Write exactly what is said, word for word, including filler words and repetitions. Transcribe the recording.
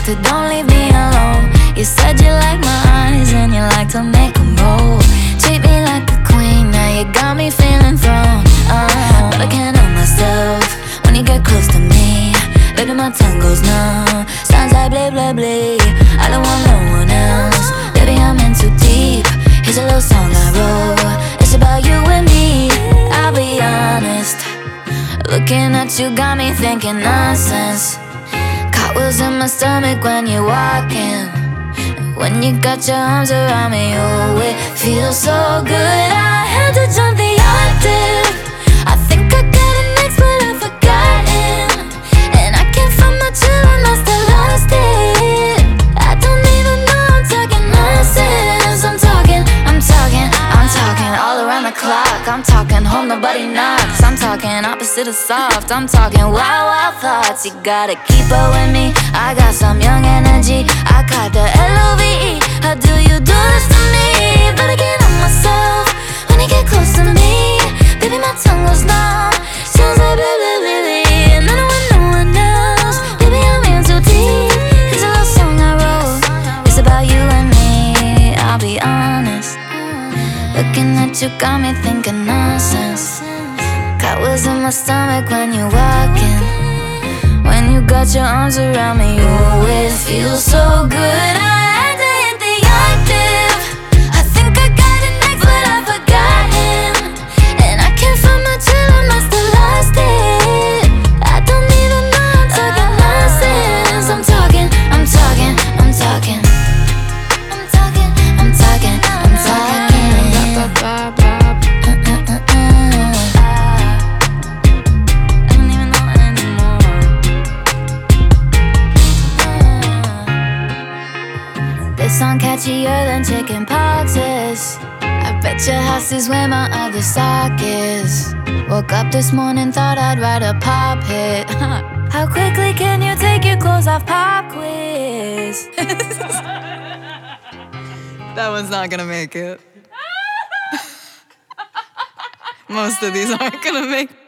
to don't leave me alone. You said you like my eyes and you like to make them roll. Treat me like a queen, now you got me feeling thrown. uh, But I can't help myself when you get close to me. Baby, my tongue goes numb, sounds like blah blah blah. I don't want no one else, baby, I'm in too deep. Here's a little song I wrote, it's about you and me. I'll be honest, looking at you got me thinking nonsense. Cartwheels in my stomach when you're walking. When you got your arms around me, oh, it feels so good. I had to jump the octave. I think I got an ex, but I've forgotten. And I can't find my chill and I still lost it. I don't even know I'm talking nonsense. I'm talking, I'm talking, I'm talking all around the clock. I'm talking home, nobody knocks. I'm talking opposite of soft. I'm talking wild, wild thoughts. You gotta keep up with me, I got some young energy. I caught the L O V E. How do you do this to me? But I can't help myself when you get close to me. Baby, my tongue goes numb, sounds like blah blah blah blah. And I don't want no one else, baby, I'm in too deep. Here's a little song I wrote, it's about you and me. I'll be honest, looking at you got me thinking nonsense. Cartwheels in my stomach when you're walking. When you got your arms around me, you always feel so good. I had to hit the octave. I think I got an ex, but I've forgotten. And I can't find my chill and I still lost it. I don't even know I'm talking nonsense. I'm talking, I'm talking, I'm talking, I'm talking, I'm talking, I'm talking. This song catchier than chicken poxes. I bet your house is where my other sock is. Woke up this morning, thought I'd write a pop hit. How quickly can you take your clothes off? Pop quiz. That one's not gonna make it. Most of these aren't gonna make it.